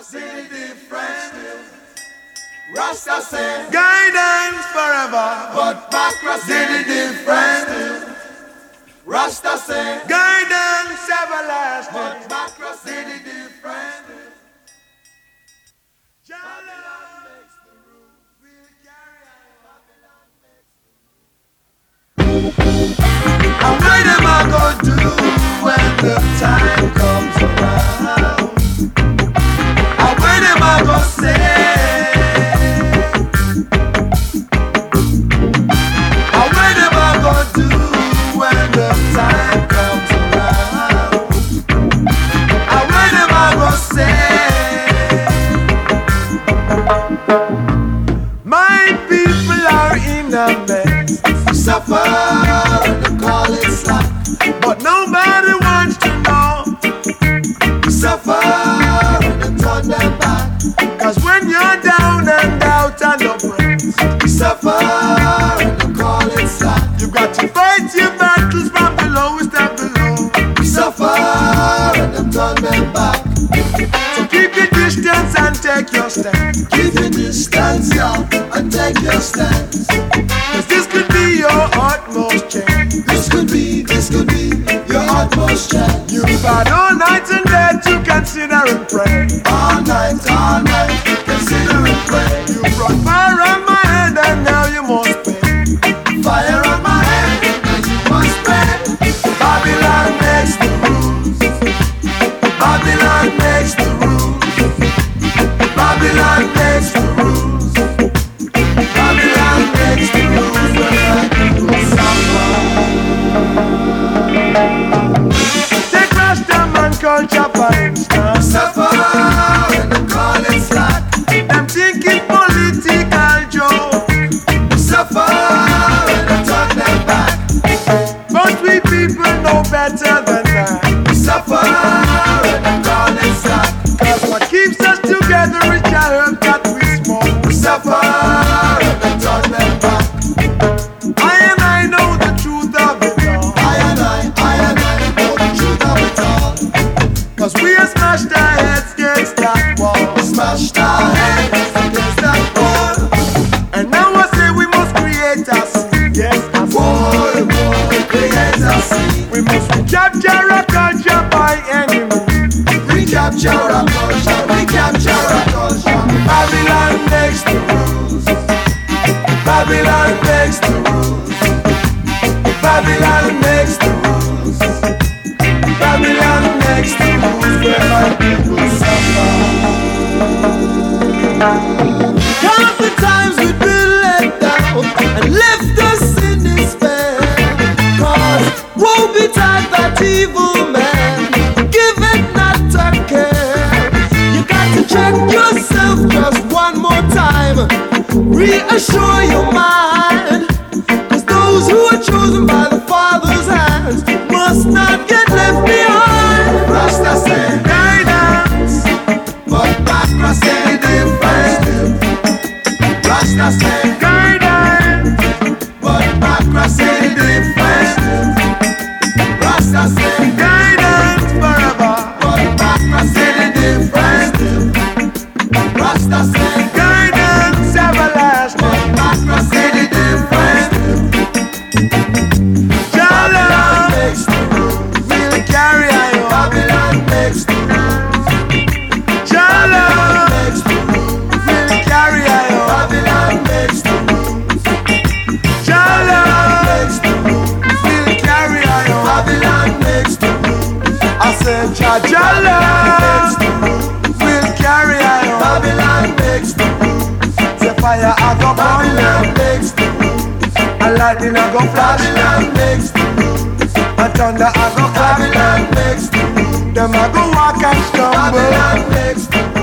see the difference. Rasta say guidance forever, but Macra see the difference. Rasta say guidance everlasting, but Macra see the difference. Babylon makes the rules, will carry on. And what am I gonna do when the time comes around? And what am I gonna say? And what am I gonna do when the time comes around? And what am I gonna say? My people are in a mess. Suffer and they call it slack, but nobody wants to know. Suffer and they turn them back, cause when you're down and out and oppressed, suffer and they call it slack. you've got to fight your battles from the lowest and below. Suffer and they turn them back, So keep your distance and take your stand. keep your distance, y'all, and take your stance. Cause this could be your utmost chance. This could be your utmost chance. You've had all night and day to consider and pray. All night, consider and pray. You brought fire on my head and now you must pay. Fire on my head, and you must pay. Babylon makes the rules. Babylon makes the rules. Babylon makes the rules. Babylon makes the rules when my people suffer. Take Rastaman culture for instance. Suffer when they call it slack. Them thinking political joke, Suffer when they turn them back. but we people know better than that. Suffer when they call it slack. Cause what keeps us together is the herb that we smoke. Suffer when they turn them back. I know the truth of it all. I and I know the truth of it all. Cause we have smashed our heads against that wall. Smashed our heads against that wall. And now I say we must create a scene. Yes, a Boy, create a scene. we must recapture our culture by any means. Recapture our culture, recapture our culture. Babylon makes the rules. Babylon makes the rules. Babylon makes the rules. Babylon makes the rules where my people suffer. Count the times we've been let down and left us in despair. Cause woe betide that evil man, give it not a care. You got to check yourself just one more time. Reassure your mind, cause those who are chosen by the Father's hands must not get left behind. Rasta say guidance, but Macra say different. Rasta say Guidance, but Macra say different. Rasta say guidance forever. but Macra say different. Rasta say Guidance everlasting. Macra say different. Jala Makes the rules. will carry on. Babylon makes the rules. Jala Makes the rules. will carry on. Babylon makes the rules. Jala Makes the rules. will carry on. Babylon makes the rules. I said Jala Makes the rules. will carry on. Babylon makes the rules. The fire I go burn Babylon makes the rules. a lightning I go flash. Babylon makes the rules. A thunder I go clap. Babylon makes the rules. Them I go walk and stumble. Babylon makes the rules.